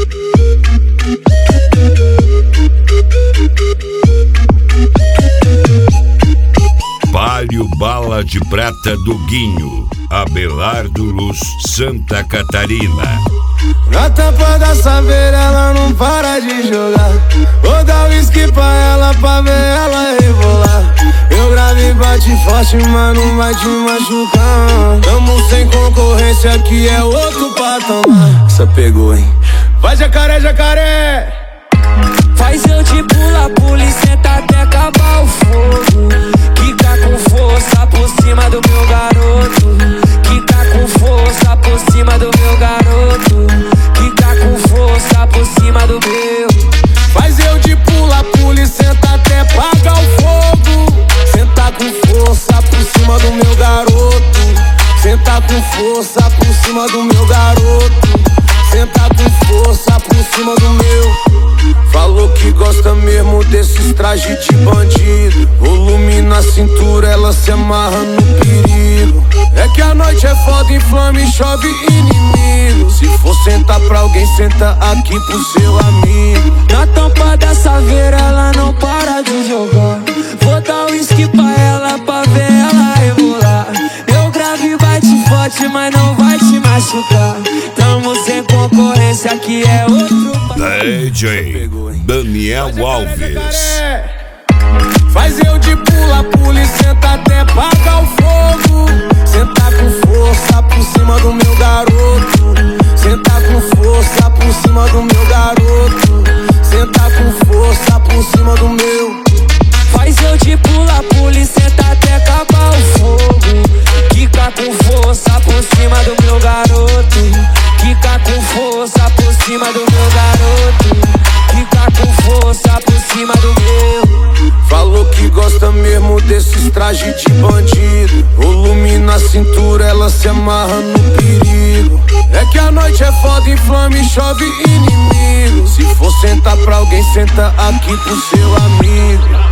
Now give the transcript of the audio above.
Palio Bala de Prata do Guinho, Abelardo Luz, Santa Catarina. Na tampa da saveira ela não para de jogar. Vou dar whisky pra ela pra ver ela rebolar. Eu gravo e bate forte, mas não vai te machucar. Tamo sem concorrência, aqui é outro patamar. Essa pegou, hein? Vai jacaré, jacaré! Faz eu te pula e senta até acabar o fogo. Quica com força por cima do meu garoto. Quica com força por cima do meu garoto. Quica com força por cima do meu. Faz eu de pula e senta até apagar o fogo. Senta com força por cima do meu garoto. Senta com força por cima do meu garoto. Senta com força por cima do meu. Falou que gosta mesmo desses trajes de bandido. Volume na cintura, ela se amarra no perigo. É que a noite é foda, inflama e chove inimigo. Se for sentar pra alguém, senta aqui pro seu amigo. Na tampa da saveira ela não para de jogar. Vou dar whisky pra ela pra ver ela rebolar. Eu gravo e bate forte, mas não vai te machucar. Tamo sem concorrência, aqui é outro DJ Daniel Alves. Faz eu de pula e senta até apagar o fogo. Senta com força por cima do meu garoto. Senta com força por cima do meu garoto. Senta com força por cima do meu. Faz eu de pula e senta até acabar o fogo. Quica com força por cima do meu garoto. Quica com força por cima do meu garoto. Quica com força por cima do meu. Falou que gosta mesmo desses trajes de bandido. Volume na cintura, ela se amarra no perigo. É que a noite é foda, inflama e chove inimigo. Se for sentar pra alguém, senta aqui pro seu amigo.